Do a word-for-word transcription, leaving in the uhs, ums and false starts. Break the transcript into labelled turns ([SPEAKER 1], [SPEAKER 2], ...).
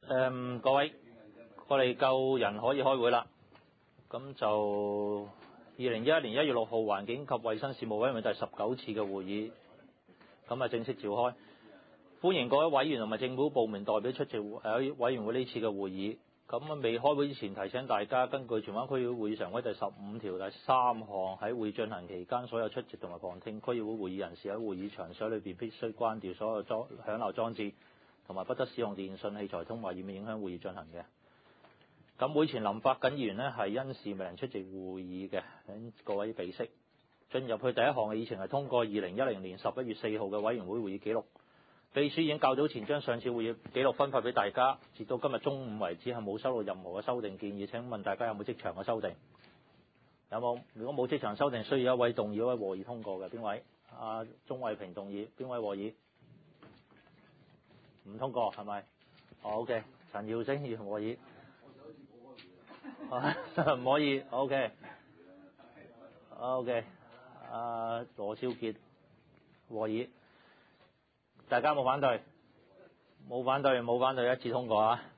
[SPEAKER 1] 誒，各位，我哋夠人可以開會啦。咁就二零一一年一月六號環境及衛生事務委員會第十九次嘅會議，咁啊正式召開。歡迎各位委員同埋政府部門代表出席喺委員會呢次嘅會議。咁啊未開會之前提醒大家，根據荃灣區議會會議常規第十五條第三項，喺會進行期間，所有出席同埋旁聽區議會會議人士喺會議場所裏邊必須關掉所有裝響鬧裝置，同埋不得使用電訊器材通話，以免影響會議進行嘅。咁會前林發緊議員呢係因事未能出席會議嘅，請各位備悉。進入去第一項嘅議程係通過二零一零年十一月四號嘅委員會會議記錄。秘書已經較早前將上次會議記錄分發俾大家，直到今日中午為止係冇收到任何嘅修訂建議。請問大家有冇即場嘅修訂？有冇？如果冇即場修訂，需要一位動議一位和議通過嘅，邊位？阿鍾偉平動議，邊位和議？唔通過係咪？哦 OK， 陳耀升要和議。唔可以 OK OK， 阿羅少傑和議，大家冇反對，冇反對冇反對，一致通過啊！